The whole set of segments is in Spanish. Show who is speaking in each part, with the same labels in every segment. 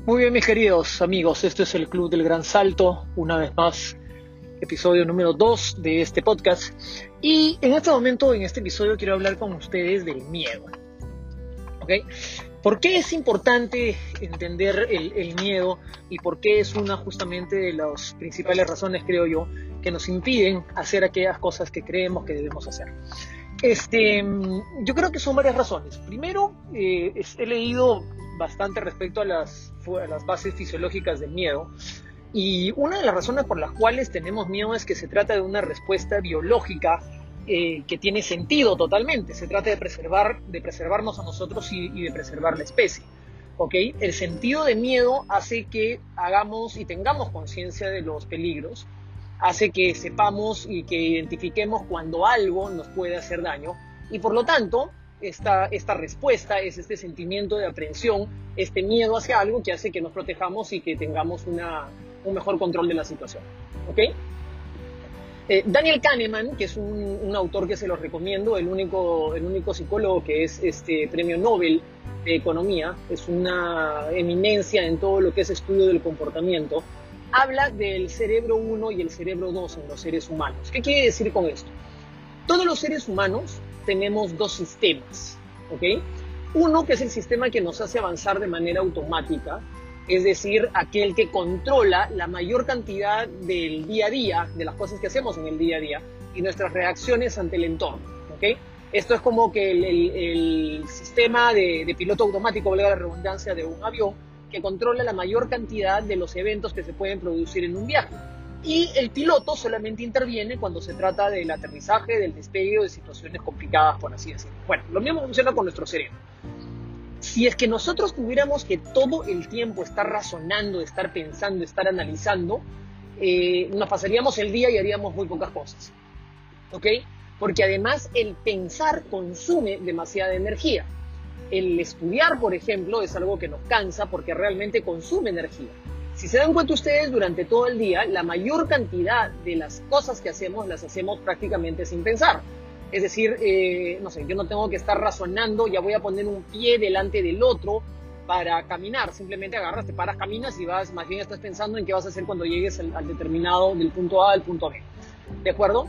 Speaker 1: Muy bien, mis queridos amigos, este es el Club del Gran Salto, una vez más, episodio número 2 de este podcast. Y en este momento, en este episodio, quiero hablar con ustedes del miedo. ¿Ok? ¿Por qué es importante entender el miedo y por qué es una justamente de las principales razones, creo yo, que nos impiden hacer aquellas cosas que creemos que debemos hacer? Yo creo que son varias razones. Primero, he leído bastante respecto a las bases fisiológicas del miedo, y una de las razones por las cuales tenemos miedo es que se trata de una respuesta biológica que tiene sentido totalmente. Se trata de preservarnos a nosotros y de preservar la especie. ¿Ok? El sentido de miedo hace que hagamos y tengamos conciencia de los peligros, hace que sepamos y que identifiquemos cuando algo nos puede hacer daño, y por lo tanto esta respuesta es este sentimiento de aprehensión, este miedo hacia algo que hace que nos protejamos y que tengamos un mejor control de la situación. ¿Ok? Daniel Kahneman, que es un autor que se los recomiendo, el único psicólogo que es premio Nobel de Economía, es una eminencia en todo lo que es estudio del comportamiento, habla del cerebro 1 y el cerebro 2 en los seres humanos. ¿Qué quiere decir con esto? Todos los seres humanos tenemos dos sistemas, ¿ok? Uno, que es el sistema que nos hace avanzar de manera automática, es decir, aquel que controla la mayor cantidad del día a día, de las cosas que hacemos en el día a día y nuestras reacciones ante el entorno, ¿ok? Esto es como que el sistema de piloto automático, valga la redundancia, de un avión, que controla la mayor cantidad de los eventos que se pueden producir en un viaje. Y el piloto solamente interviene cuando se trata del aterrizaje, del despegue o de situaciones complicadas, por así decirlo. Bueno, lo mismo funciona con nuestro cerebro. Si es que nosotros tuviéramos que todo el tiempo estar razonando, estar pensando, estar analizando, nos pasaríamos el día y haríamos muy pocas cosas. ¿Ok? Porque además el pensar consume demasiada energía. El estudiar, por ejemplo, es algo que nos cansa porque realmente consume energía. Si se dan cuenta ustedes, durante todo el día, la mayor cantidad de las cosas que hacemos, las hacemos prácticamente sin pensar. Es decir, no sé, yo no tengo que estar razonando, ya voy a poner un pie delante del otro para caminar. Simplemente agarras, te paras, caminas y vas, más bien estás pensando en qué vas a hacer cuando llegues al determinado, del punto A al punto B. ¿De acuerdo?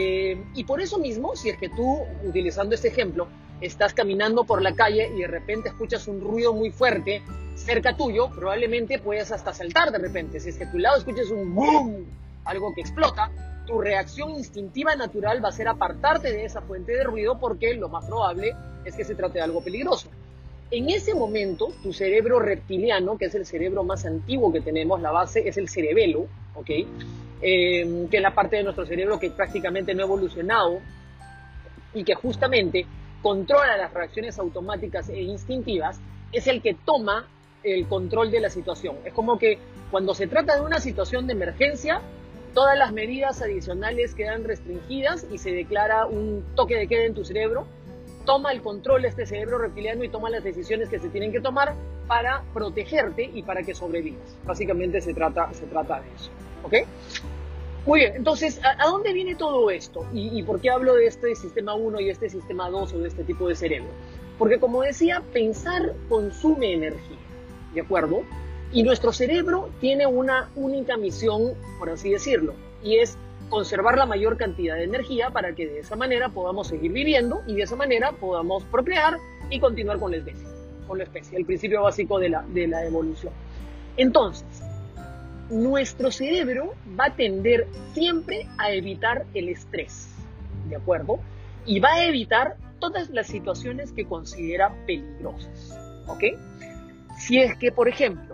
Speaker 1: Y por eso mismo, si es que tú, utilizando este ejemplo, estás caminando por la calle y de repente escuchas un ruido muy fuerte cerca tuyo, probablemente puedas hasta saltar de repente. Si es que a tu lado escuchas un boom, algo que explota, tu reacción instintiva natural va a ser apartarte de esa fuente de ruido, porque lo más probable es que se trate de algo peligroso. En ese momento, tu cerebro reptiliano, que es el cerebro más antiguo que tenemos, la base es el cerebelo, ¿ok? Que es la parte de nuestro cerebro que prácticamente no ha evolucionado y que justamente controla las reacciones automáticas e instintivas, es el que toma el control de la situación. Es como que cuando se trata de una situación de emergencia, todas las medidas adicionales quedan restringidas y se declara un toque de queda en tu cerebro. Toma el control de este cerebro reptiliano y toma las decisiones que se tienen que tomar para protegerte y para que sobrevivas. Básicamente se trata de eso. ¿Ok? Muy bien, entonces, ¿a dónde viene todo esto? ¿Y por qué hablo de este sistema 1 y este sistema 2 o de este tipo de cerebro? Porque, como decía, pensar consume energía, ¿de acuerdo? Y nuestro cerebro tiene una única misión, por así decirlo, y es conservar la mayor cantidad de energía para que de esa manera podamos seguir viviendo y de esa manera podamos procrear y continuar con la especie, el principio básico de la evolución. Entonces, nuestro cerebro va a tender siempre a evitar el estrés, ¿de acuerdo? Y va a evitar todas las situaciones que considera peligrosas, ¿ok? Si es que, por ejemplo,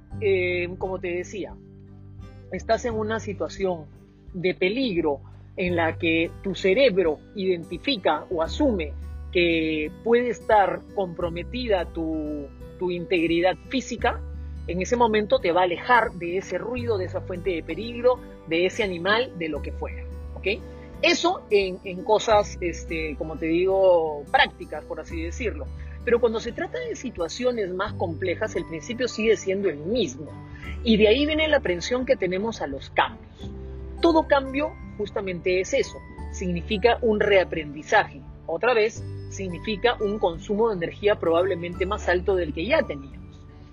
Speaker 1: como te decía, estás en una situación de peligro en la que tu cerebro identifica o asume que puede estar comprometida tu integridad física, en ese momento te va a alejar de ese ruido, de esa fuente de peligro, de ese animal, de lo que fuera, ¿ok? Eso en cosas, como te digo, prácticas, por así decirlo. Pero cuando se trata de situaciones más complejas, el principio sigue siendo el mismo. Y de ahí viene la aprensión que tenemos a los cambios. Todo cambio justamente es eso. Significa un reaprendizaje. Otra vez, significa un consumo de energía probablemente más alto del que ya teníamos.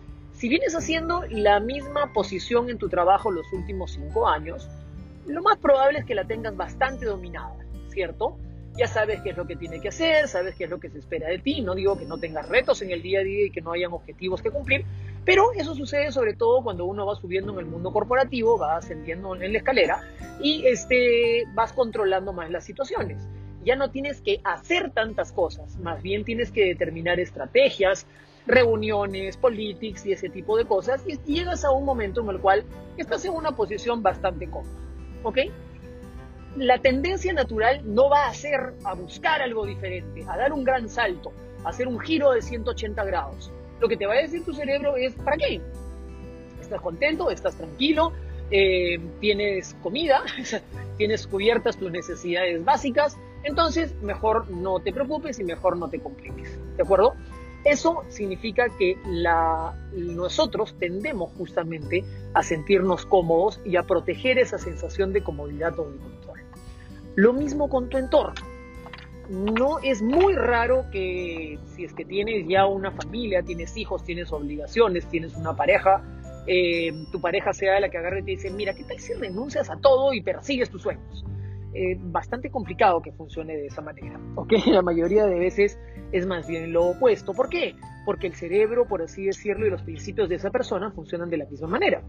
Speaker 1: Si vienes haciendo la misma posición en tu trabajo los últimos 5 años, lo más probable es que la tengas bastante dominada, ¿cierto? Ya sabes qué es lo que tiene que hacer, sabes qué es lo que se espera de ti. No digo que no tengas retos en el día a día y que no hayan objetivos que cumplir, pero eso sucede sobre todo cuando uno va subiendo en el mundo corporativo, va ascendiendo en la escalera y vas controlando más las situaciones. Ya no tienes que hacer tantas cosas, más bien tienes que determinar estrategias, reuniones, politics y ese tipo de cosas, y llegas a un momento en el cual estás en una posición bastante cómoda, ¿ok? La tendencia natural no va a ser a buscar algo diferente, a dar un gran salto, a hacer un giro de 180 grados. Lo que te va a decir tu cerebro es, ¿para qué? ¿Estás contento? ¿Estás tranquilo? ¿Tienes comida? ¿Tienes cubiertas tus necesidades básicas? Entonces, mejor no te preocupes y mejor no te compliques, ¿de acuerdo? Eso significa que nosotros tendemos justamente a sentirnos cómodos y a proteger esa sensación de comodidad o de control. Lo mismo con tu entorno. No es muy raro que si es que tienes ya una familia, tienes hijos, tienes obligaciones, tienes una pareja, tu pareja sea la que agarre y te dice, mira, ¿qué tal si renuncias a todo y persigues tus sueños? Bastante complicado que funcione de esa manera, ¿ok? La mayoría de veces es más bien lo opuesto. ¿Por qué? Porque el cerebro, por así decirlo, y los principios de esa persona funcionan de la misma manera.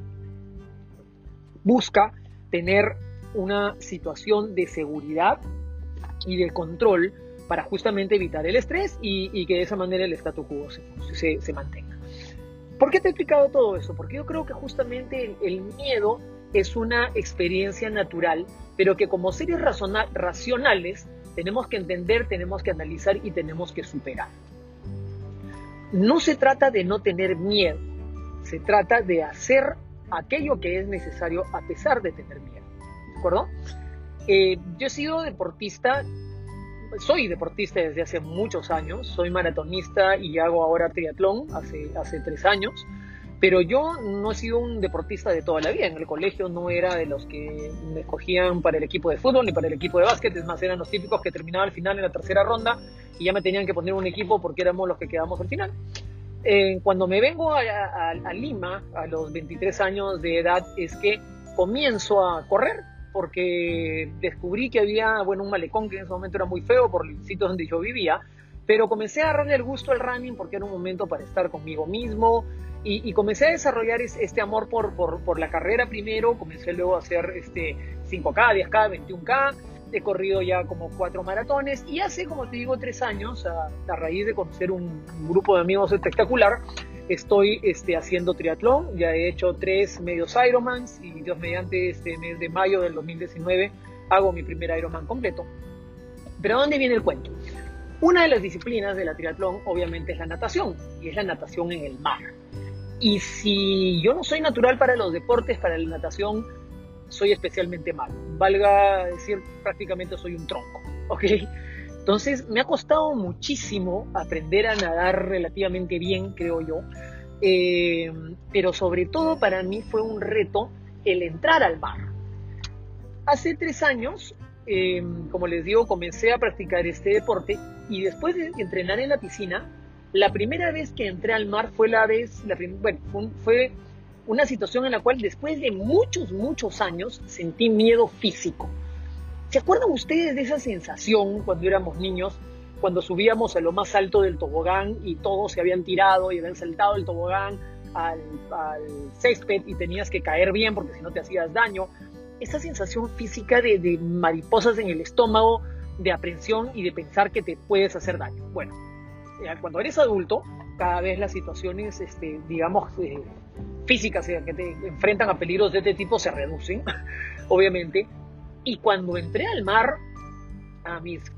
Speaker 1: Busca tener una situación de seguridad y de control para justamente evitar el estrés y que de esa manera el statu quo se mantenga. ¿Por qué te he explicado todo eso? Porque yo creo que justamente el miedo es una experiencia natural, pero que como seres racionales tenemos que entender, tenemos que analizar y tenemos que superar. No se trata de no tener miedo, se trata de hacer aquello que es necesario a pesar de tener miedo, ¿de acuerdo? Yo he sido deportista, soy deportista desde hace muchos años, soy maratonista y hago ahora triatlón hace 3 años, pero yo no he sido un deportista de toda la vida. En el colegio no era de los que me escogían para el equipo de fútbol ni para el equipo de básquet, es más, eran los típicos que terminaban al final en la tercera ronda y ya me tenían que poner un equipo porque éramos los que quedamos al final. Cuando me vengo a Lima, a los 23 años de edad, es que comienzo a correr, porque descubrí que había, un malecón que en ese momento era muy feo por el sitio donde yo vivía, pero comencé a agarrarle el gusto al running porque era un momento para estar conmigo mismo y comencé a desarrollar este amor por la carrera primero. Comencé luego a hacer 5K, 10K, 21K, he corrido ya como 4 maratones y hace, como te digo, 3 años, a raíz de conocer un grupo de amigos espectacular, estoy haciendo triatlón. Ya he hecho 3 medios Ironmans y Dios mediante este mes de mayo del 2019 hago mi primer Ironman completo. Pero ¿a dónde viene el cuento? Una de las disciplinas de la triatlón obviamente es la natación, y es la natación en el mar. Y si yo no soy natural para los deportes, para la natación soy especialmente malo. Valga decir, prácticamente soy un tronco, ¿ok? Entonces me ha costado muchísimo aprender a nadar relativamente bien, creo yo, pero sobre todo para mí fue un reto el entrar al mar. Hace 3 años, como les digo, comencé a practicar este deporte y después de entrenar en la piscina, la primera vez que entré al mar fue fue una situación en la cual después de muchos años sentí miedo físico. ¿Se acuerdan ustedes de esa sensación cuando éramos niños, cuando subíamos a lo más alto del tobogán y todos se habían tirado y habían saltado el tobogán al césped y tenías que caer bien porque si no te hacías daño? Esa sensación física de mariposas en el estómago, de aprensión y de pensar que te puedes hacer daño. Bueno, cuando eres adulto, cada vez las situaciones, físicas que te enfrentan a peligros de este tipo se reducen, obviamente. Y cuando entré al mar, a mis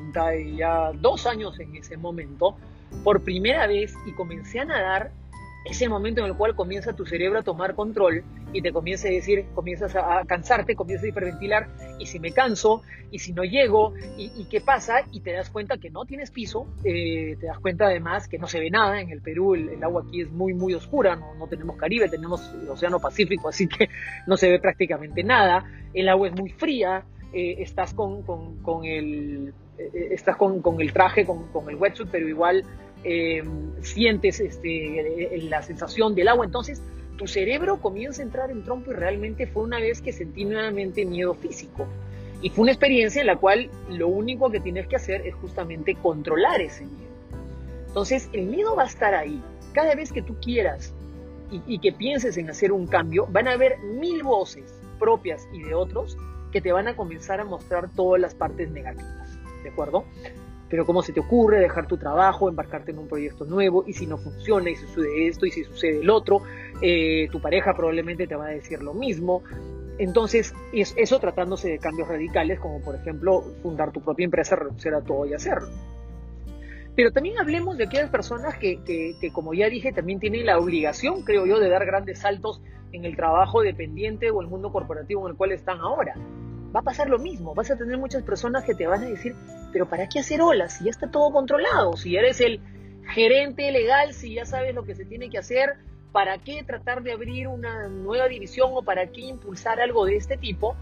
Speaker 1: 42 años en ese momento, por primera vez, y comencé a nadar, ese momento en el cual comienza tu cerebro a tomar control y te comienza a decir, comienzas a cansarte, comienzas a hiperventilar, y si me canso, y si no llego, y qué pasa, y te das cuenta que no tienes piso, te das cuenta además que no se ve nada. En el Perú el agua aquí es muy oscura, no tenemos Caribe, tenemos el Océano Pacífico, así que no se ve prácticamente nada, el agua es muy fría, estás con el traje, con el wetsuit, pero igual sientes la sensación del agua. Entonces tu cerebro comienza a entrar en trompo y realmente fue una vez que sentí nuevamente miedo físico. Y fue una experiencia en la cual lo único que tienes que hacer es justamente controlar ese miedo. Entonces el miedo va a estar ahí. Cada vez que tú quieras y que pienses en hacer un cambio, van a haber 1000 voces propias y de otros que te van a comenzar a mostrar todas las partes negativas, ¿de acuerdo? Pero ¿cómo se te ocurre dejar tu trabajo, embarcarte en un proyecto nuevo? Y si no funciona, y si sucede esto, y si sucede el otro, tu pareja probablemente te va a decir lo mismo. Entonces, eso tratándose de cambios radicales, como por ejemplo, fundar tu propia empresa, renunciar a todo y hacerlo. Pero también hablemos de aquellas personas que, como ya dije, también tienen la obligación, creo yo, de dar grandes saltos en el trabajo dependiente o el mundo corporativo en el cual están ahora. Va a pasar lo mismo, vas a tener muchas personas que te van a decir, pero ¿para qué hacer olas si ya está todo controlado? Si eres el gerente legal, si ya sabes lo que se tiene que hacer, ¿para qué tratar de abrir una nueva división o para qué impulsar algo de este tipo?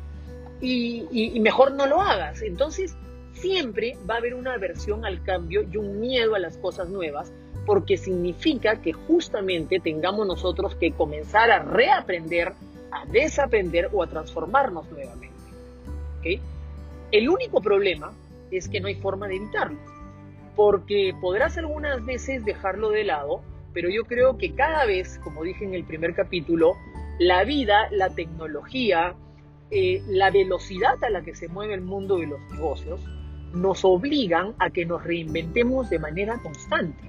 Speaker 1: Y mejor no lo hagas. Entonces, siempre va a haber una aversión al cambio y un miedo a las cosas nuevas, porque significa que justamente tengamos nosotros que comenzar a reaprender, a desaprender o a transformarnos nuevamente. ¿Okay? El único problema es que no hay forma de evitarlo, porque podrás algunas veces dejarlo de lado, pero yo creo que cada vez, como dije en el primer capítulo, la vida, la tecnología, la velocidad a la que se mueve el mundo de los negocios, nos obligan a que nos reinventemos de manera constante.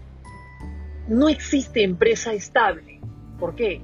Speaker 1: No existe empresa estable. ¿Por qué?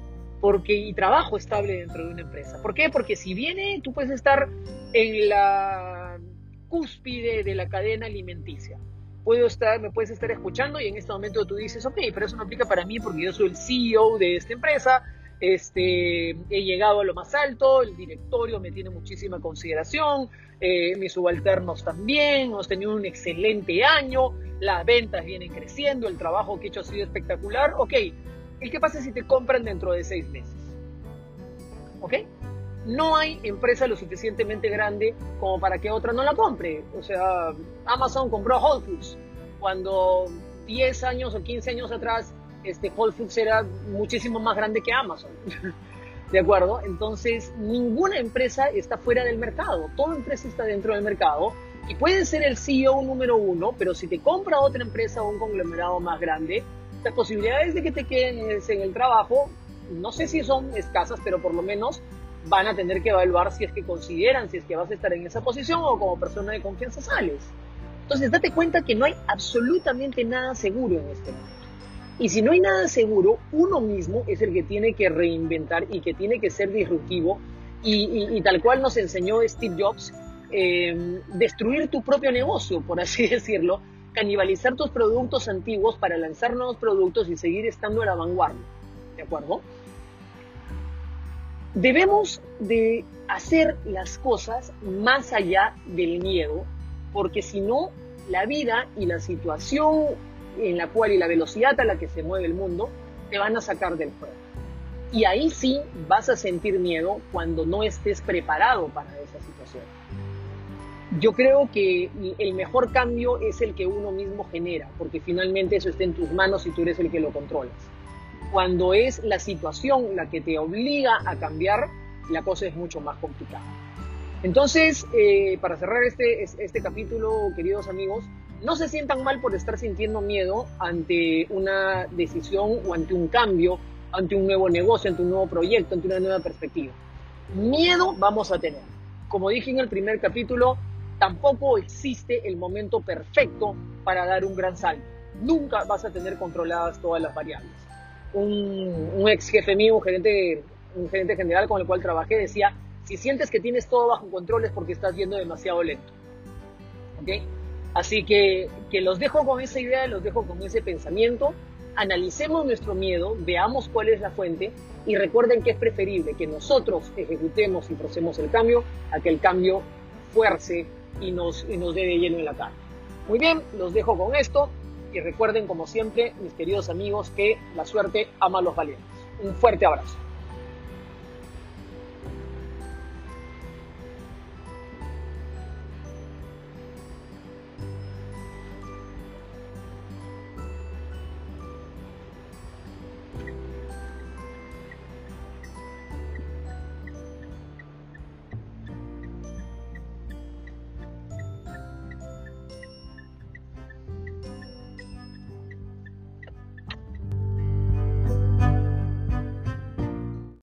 Speaker 1: Y trabajo estable dentro de una empresa. ¿Por qué? Porque si viene, tú puedes estar en la cúspide de la cadena alimenticia. Me puedes estar escuchando y en este momento tú dices, ok, pero eso no aplica para mí porque yo soy el CEO de esta empresa, he llegado a lo más alto, el directorio me tiene muchísima consideración, mis subalternos también, hemos tenido un excelente año, las ventas vienen creciendo, el trabajo que he hecho ha sido espectacular. Ok, ¿y qué pasa si te compran dentro de 6 meses? ¿Ok? No hay empresa lo suficientemente grande como para que otra no la compre. O sea, Amazon compró Whole Foods cuando 10 años o 15 años atrás Whole Foods era muchísimo más grande que Amazon. ¿De acuerdo? Entonces, ninguna empresa está fuera del mercado. Toda empresa está dentro del mercado y puedes ser el CEO número 1, pero si te compra otra empresa o un conglomerado más grande, las posibilidades de que te quedes en el trabajo, no sé si son escasas, pero por lo menos van a tener que evaluar si es que consideran, si es que vas a estar en esa posición o como persona de confianza sales. Entonces, date cuenta que no hay absolutamente nada seguro en este momento. Y si no hay nada seguro, uno mismo es el que tiene que reinventar y que tiene que ser disruptivo y tal cual nos enseñó Steve Jobs, destruir tu propio negocio, por así decirlo, canibalizar tus productos antiguos para lanzar nuevos productos y seguir estando a la vanguardia. ¿De acuerdo? Debemos de hacer las cosas más allá del miedo, porque si no, la vida y la situación en la cual y la velocidad a la que se mueve el mundo te van a sacar del juego. Y ahí sí vas a sentir miedo cuando no estés preparado para esa situación. Yo creo que el mejor cambio es el que uno mismo genera, porque finalmente eso está en tus manos y tú eres el que lo controlas. Cuando es la situación la que te obliga a cambiar, la cosa es mucho más complicada. Entonces, para cerrar este capítulo, queridos amigos, no se sientan mal por estar sintiendo miedo ante una decisión o ante un cambio, ante un nuevo negocio, ante un nuevo proyecto, ante una nueva perspectiva. Miedo vamos a tener. Como dije en el primer capítulo, tampoco existe el momento perfecto para dar un gran salto. Nunca vas a tener controladas todas las variables. Un ex jefe mío, un gerente general con el cual trabajé, decía, si sientes que tienes todo bajo control es porque estás yendo demasiado lento. ¿Okay? Así que los dejo con esa idea, los dejo con ese pensamiento. Analicemos nuestro miedo, veamos cuál es la fuente y recuerden que es preferible que nosotros ejecutemos y procesemos el cambio a que el cambio fuerce y nos dé de lleno en la cara. Muy bien, los dejo con esto y recuerden, como siempre, mis queridos amigos, que la suerte ama a los valientes. Un fuerte abrazo.